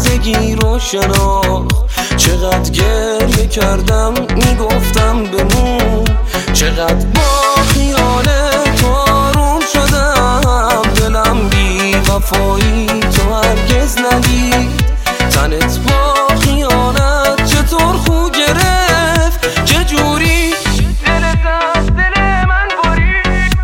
تازگی رو شناخت. چقدر گریه کردم میگفتم بمون، چقدر با خیال تو آروم شدم. دلم بی وفایی تو هرگز ندید، تنت با خیانت چطور خو گرفت، چجوری دلت از دل من برید.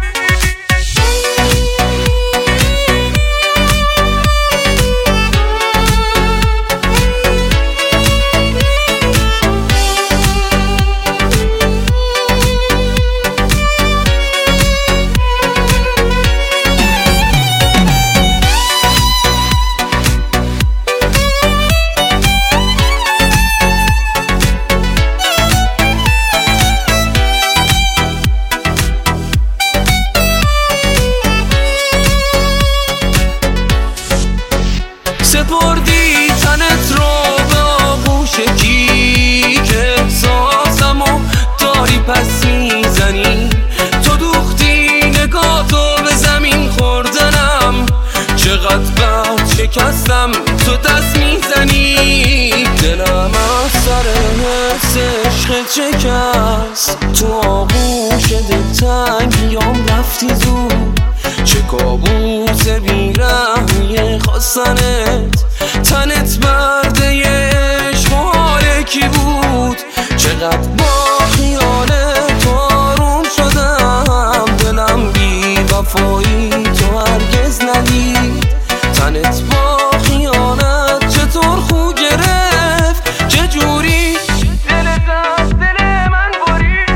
سپردی تنت رو به آغوش کی که احساسمو داری پس میزنی. تو دوختی نگاهتو به زمین خوردنم، چقدر بد شکستم تو دست میزنی. دلم از سر حس عشق شکست، تو آغوش دلتنگیام رفتی زود. چه کابوس بیرحمیه خواستنت، تنت برده عشق و حال کی بود. چقدر با خیال تو آروم شدم، دلم بی وفایی تو هرگز ندید، تنت با خیانت چطور خو گرفت، چجوری دلت از دل من برید.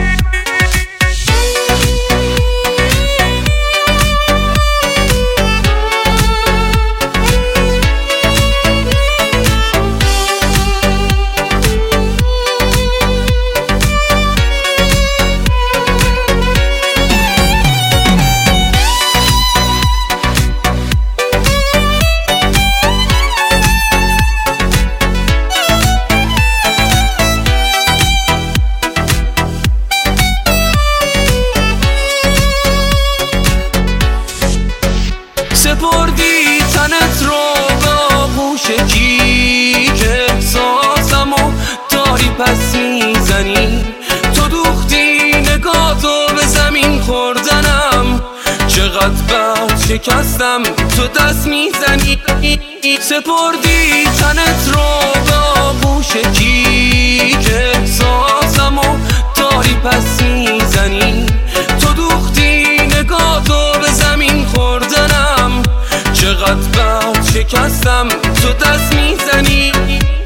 سپردی تنت رو به آغوش کی که احساسمو داری پس میزنی. تو دوختی نگاهتو به زمین خوردنم، چقدر بد شکستم تو دست میزنی. سپردی تنت رو به آغوش کی که احساسمو داری پس میزنی. تو دوختی نگاهتو به زمین خوردنم، چقدر بد شکستم تو دست میزنی.